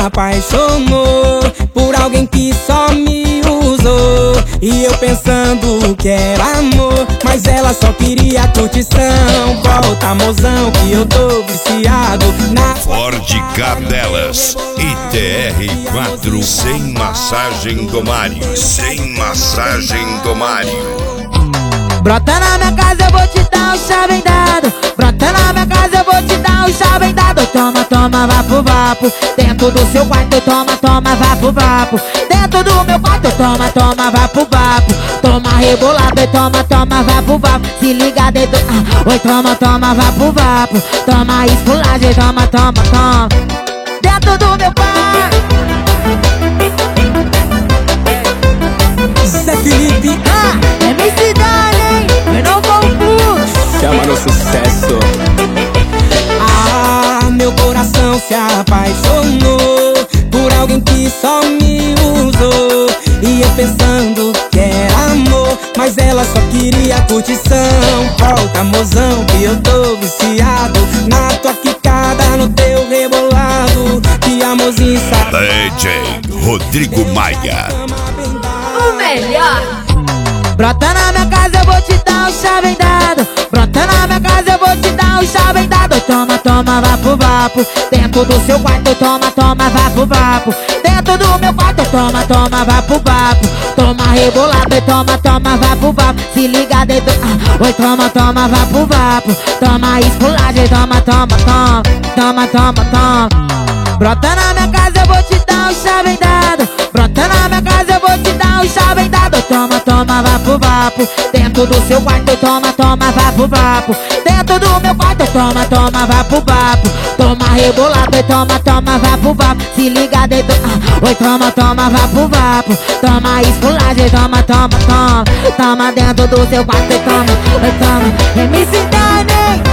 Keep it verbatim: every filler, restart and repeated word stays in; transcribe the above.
apaixonou por alguém que só me usou. E eu pensando que era amor, mas ela só queria curtição. Volta, mozão, que eu tô viciado na Ford Cadelas I T R quatro sem massagem do Mário. Sem massagem do Mário. Brota na minha casa, eu vou te dar um chá bem dado. Brota na minha casa, eu vou te dar um chá bem dado. Toma, toma, vapo, vapo. Dentro do seu quarto, toma, toma, vapo, vapo. Dentro do meu quarto, toma, toma, vapo, vapo. Toma rebolado e toma, toma, vapo, vapo. Se liga dentro, ah, oi, toma, toma, vapo, vapo. Toma esculagem, toma, toma, toma. Dentro do meu quarto. Zé Felipe, ah, é minha cidade, hein? Eu não confuso. chama no sucesso. Ah, meu coração se apaixonou por alguém que só me usou. E eu pensando que era amor, mas ela só queria curtição. Volta, mozão, que eu tô viciado na tua quicada, no teu rebolado. Que amorzinho sabe. D J Rodrigo Maia. O melhor. Brota na minha casa, eu vou te dar um chá bem dado. Brota na minha casa, eu vou te dar um chá bem dado. Toma, toma, vapo, vapo. Dentro do seu quarto, toma, toma, vapo, vapo. Dentro do meu quarto, toma, toma, vapo, vapo. Toma rebolado e toma, toma, vapo, vapo. Se liga dentro, ah, oi, toma, toma, vapo, vapo. Toma esculagem, toma, toma, toma. Toma, toma, toma. Brota na minha casa, eu vou te dar um chá bem dado. Brota na minha casa, eu vou te dar um chá bem dado. Toma, toma, vapo, vapo. Dentro do seu quarto, toma, toma, vapo, vapo. Dentro do meu quarto, toma, toma, vapo, vapo. Toma rebolado e toma, toma, vapo, vapo. Se liga dentro, ah, oi, toma, toma, vapo, vapo. Toma esculagem, toma, toma, toma. Toma dentro do seu quarto, toma, oi, toma. M C Dani.